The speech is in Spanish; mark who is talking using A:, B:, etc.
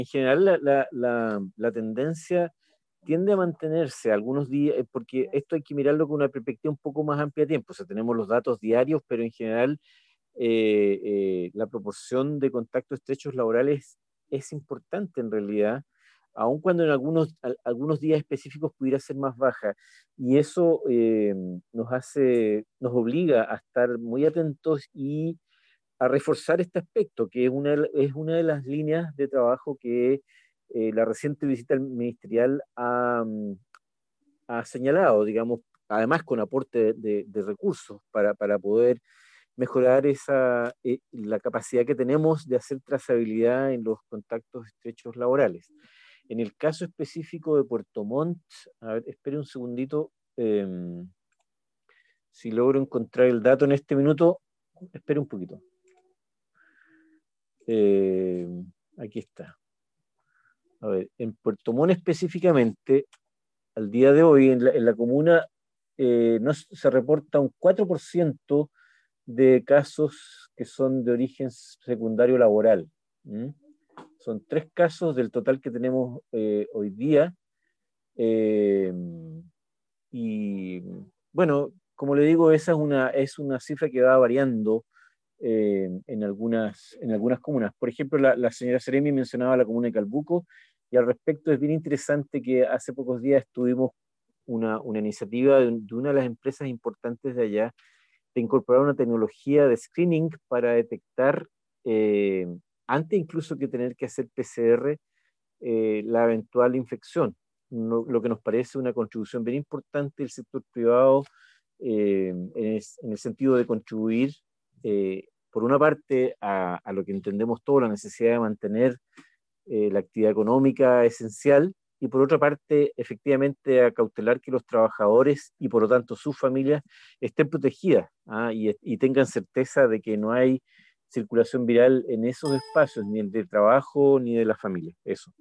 A: En general, la tendencia tiende a mantenerse algunos días, porque esto hay que mirarlo con una perspectiva un poco más amplia de tiempo. O sea, tenemos los datos diarios, pero en general la proporción de contactos estrechos laborales es importante en realidad, aun cuando en algunos días específicos pudiera ser más baja. Y eso nos obliga a estar muy atentos y a reforzar este aspecto, que es una de las líneas de trabajo que la reciente visita ministerial ha señalado, digamos, además con aporte de recursos para poder mejorar la capacidad que tenemos de hacer trazabilidad en los contactos estrechos laborales. En el caso específico de Puerto Montt, a ver, espere un segundito, si logro encontrar el dato en este minuto, espere un poquito. Eh, Aquí está. A ver, en Puerto Montt específicamente, al día de hoy en la comuna no se reporta un 4% de casos que son de origen secundario laboral. ¿Mm? Son 3 casos del total que tenemos hoy día. Eh, y bueno, como le digo, esa es una cifra que va variando en algunas comunas. Por ejemplo, la señora Seremi mencionaba la comuna de Calbuco, y al respecto es bien interesante que hace pocos días tuvimos una iniciativa de una de las empresas importantes de allá de incorporar una tecnología de screening para detectar, eh, antes incluso que tener que hacer PCR, la eventual infección. Lo que nos parece una contribución bien importante del sector privado en el sentido de contribuir, por una parte, a lo que entendemos todos, la necesidad de mantener la actividad económica esencial, y por otra parte, efectivamente, a cautelar que los trabajadores y por lo tanto sus familias estén protegidas, y tengan certeza de que no hay circulación viral en esos espacios, ni el del trabajo ni de la familia. Eso.